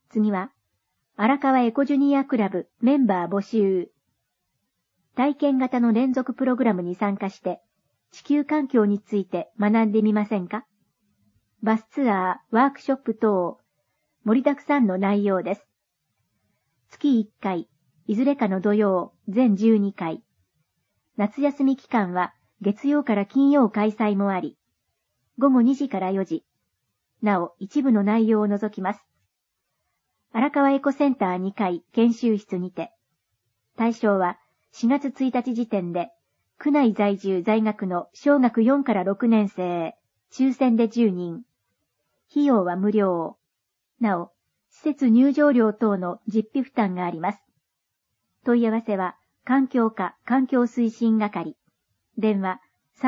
次は、荒川エコジュニアクラブメンバー募集。体験型の連続プログラムに参加して、地球環境について学んでみませんか？バスツアー、ワークショップ等、盛りだくさんの内容です。月1回、いずれかの土曜、全12回。夏休み期間は月曜から金曜開催もあり、午後2時から4時。なお、一部の内容を除きます。荒川エコセンター2階研修室にて。対象は4月1日時点で、区内在住在学の小学4から6年生、抽選で10人。費用は無料。なお、施設入場料等の実費負担があります。問い合わせは、環境課環境推進係。電話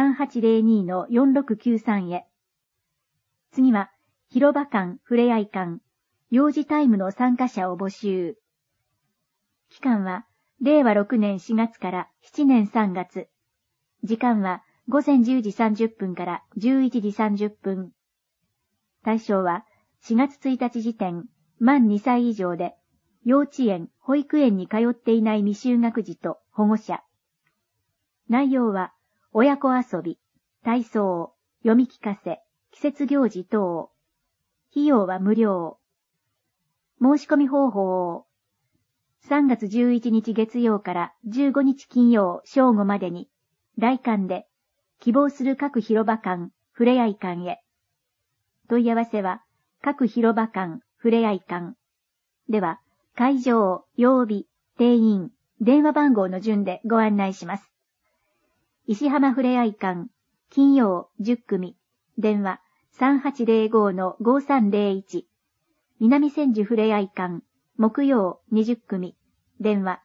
3802-4693 へ。次は、広場館、ふれあい館、幼児タイムの参加者を募集。期間は、令和6年4月から7年3月。時間は、午前10時30分から11時30分。対象は、4月1日時点、満2歳以上で、幼稚園、保育園に通っていない未就学児と保護者。内容は、親子遊び、体操、読み聞かせ、季節行事等。費用は無料。申し込み方法。3月11日月曜から15日金曜正午までに、来館で、希望する各広場館、ふれあい館へ。問い合わせは、各広場館、ふれあい館。では、会場、曜日、定員、電話番号の順でご案内します。石浜ふれあい館、金曜10組、電話 3805-5301。南千住ふれあい館、木曜20組、電話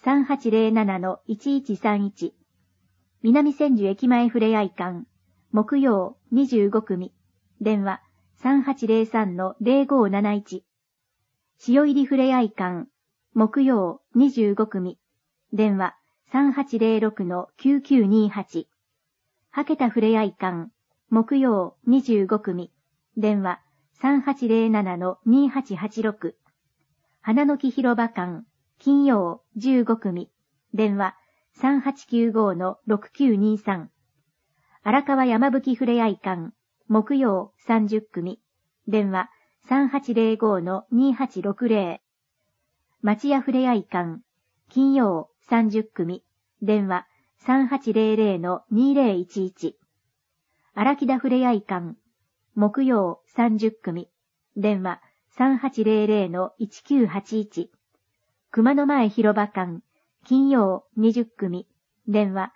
3807-1131。南千住駅前ふれあい館、木曜25組、電話 3803-0571。潮入りふれあい館、木曜25組、電話 3806-9928。はけたふれあい館、木曜25組、電話 3807-2886。花の木広場館、金曜15組、電話 3895-6923。荒川山吹ふれあい館、木曜30組、電話 3805-2860。町屋ふれあい館、金曜30組、電話 3800-2011。荒木田ふれあい館、木曜30組、電話 3800-1981。熊野前広場館、金曜20組、電話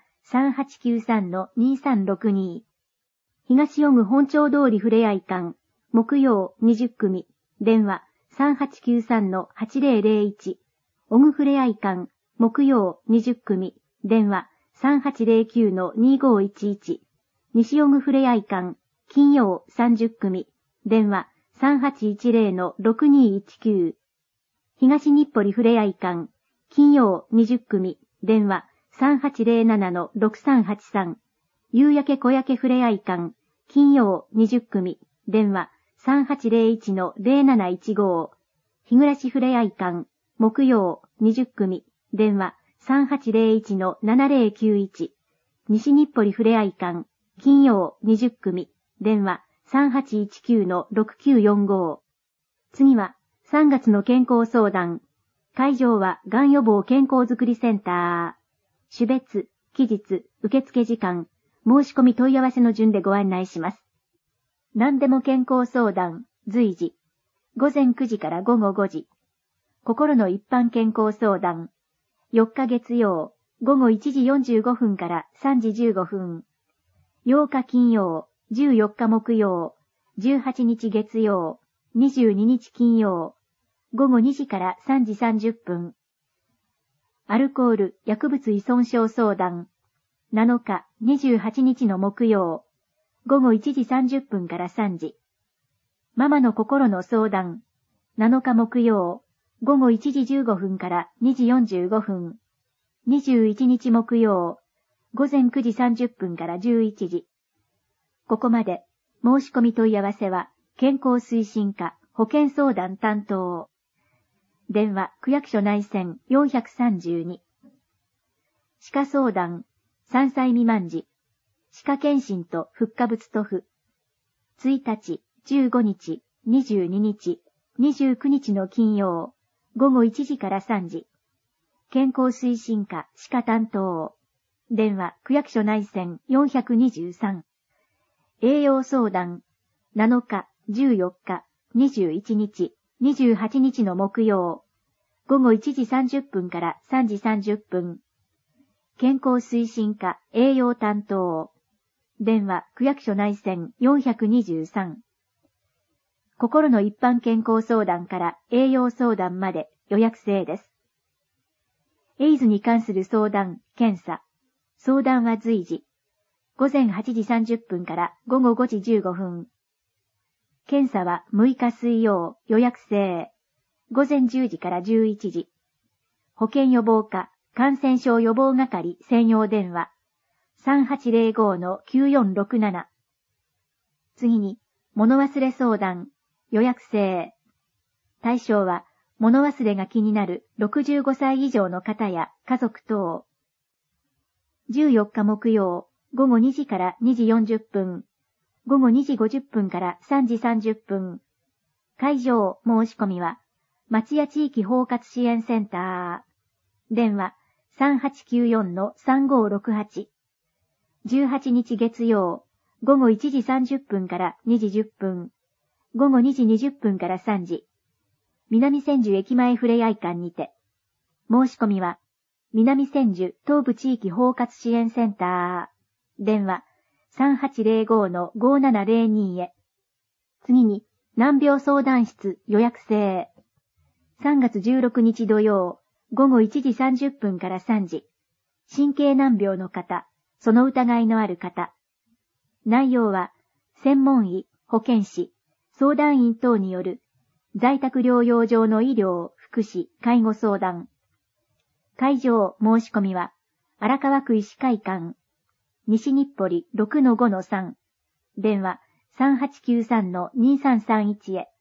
3893-2362。東尾久本町通りふれあい館、木曜20組、電話 3893-8001。小久ふれあい館、木曜20組、電話 3809-2511。西小久ふれあい館、金曜30組、電話 3810-6219。東日暮里ふれあい館、金曜20組、電話 3807-6383。夕焼け小焼けふれあい館、金曜20組、電話 3801-0715。日暮ふれあい館、木曜20組、電話 3801-7091。西日暮里ふれあい館、金曜20組、電話 3819-6945。次は3月の健康相談。会場はがん予防健康づくりセンター。種別、期日、受付時間、申し込み問い合わせの順でご案内します。何でも健康相談、随時。午前9時から午後5時。心の一般健康相談。4日月曜、午後1時45分から3時15分。8日金曜、14日木曜、18日月曜、22日金曜、午後2時から3時30分。アルコール、薬物依存症相談。7日、28日の木曜、午後1時30分から3時。ママの心の相談。7日木曜、午後1時15分から2時45分。21日木曜、午前9時30分から11時。ここまで、申し込み問い合わせは、健康推進課、保健相談担当。 電話、区役所内線432。歯科相談、3歳未満児。歯科検診と復活物塗布。1日、15日、22日、29日の金曜、午後1時から3時。健康推進課歯科担当。電話、区役所内線423。栄養相談、7日、14日、21日、28日の木曜、午後1時30分から3時30分。健康推進課栄養担当。電話、区役所内線423。心の一般健康相談から栄養相談まで予約制です。エイズに関する相談、検査。相談は随時。午前8時30分から午後5時15分。検査は6日水曜、予約制。午前10時から11時。保健予防課、感染症予防係専用電話。3805-9467。次に、物忘れ相談、予約制。対象は、物忘れが気になる65歳以上の方や家族等。14日木曜、午後2時から2時40分。午後2時50分から3時30分。会場申し込みは、町屋地域包括支援センター。電話 3894-3568。18日月曜、午後1時30分から2時10分。午後2時20分から3時。南千住駅前ふれあい館にて。申し込みは、南千住東部地域包括支援センター。電話 3805-5702 へ。次に、難病相談室予約制。3月16日土曜、午後1時30分から3時。神経難病の方、その疑いのある方。内容は、専門医、保健師、相談員等による、在宅療養上の医療、福祉、介護相談。会場申し込みは、荒川区医師会館、西日暮里 6-5-3。電話 3893-2331 へ。